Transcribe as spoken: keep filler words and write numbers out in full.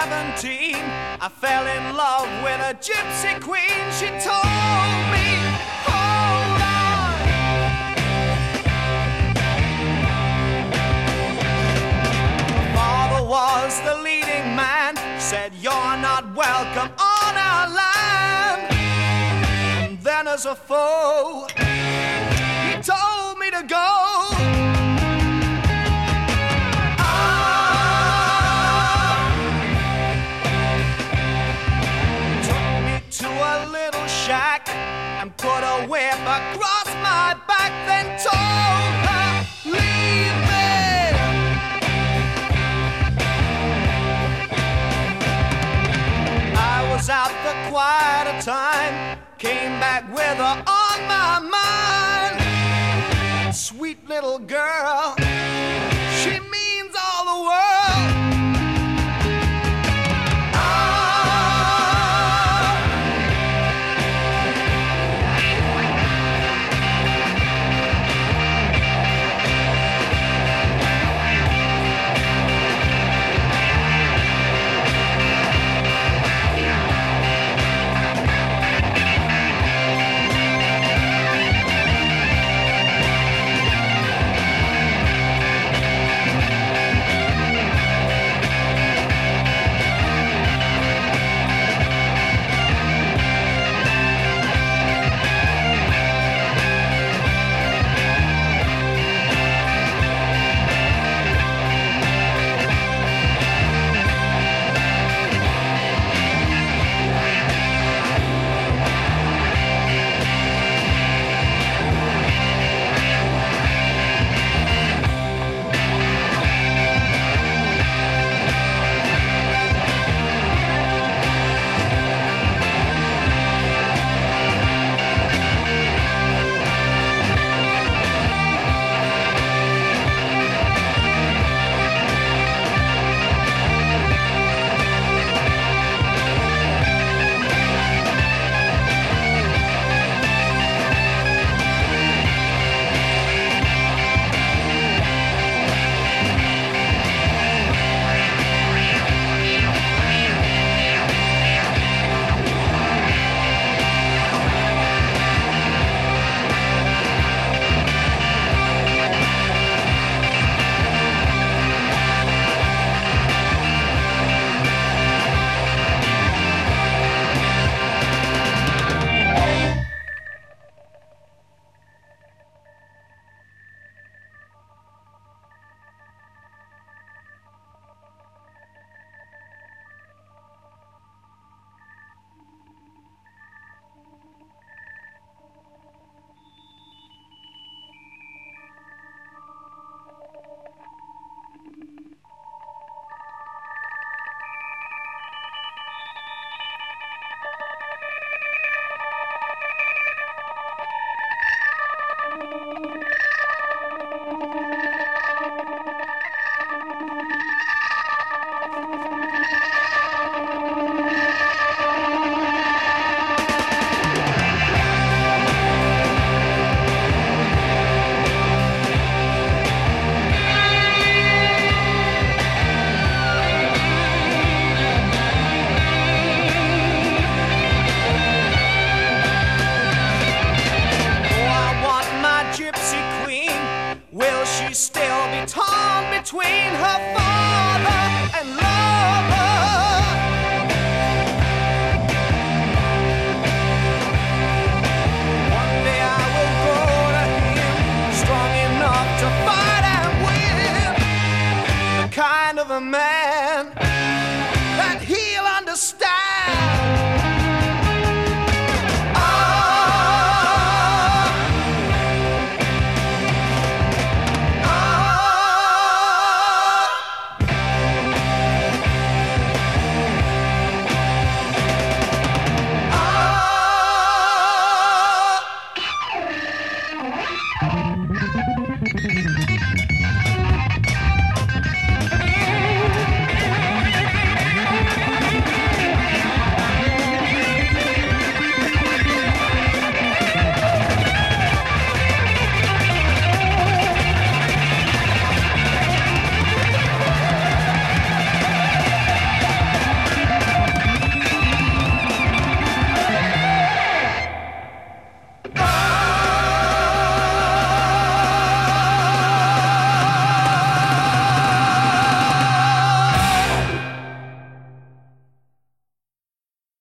seventeen, I fell in love with a gypsy queen. She told me, hold on. My father was the leading man, said you're not welcome on our land. And then as a foe, he told me to go. And put a whip across my back, then told her, leave me. I was out for quite a time, came back with her on my mind. Sweet little girl, she means all the world. Between her father and lover, one day I will go to him, strong enough to fight and win, the kind of a man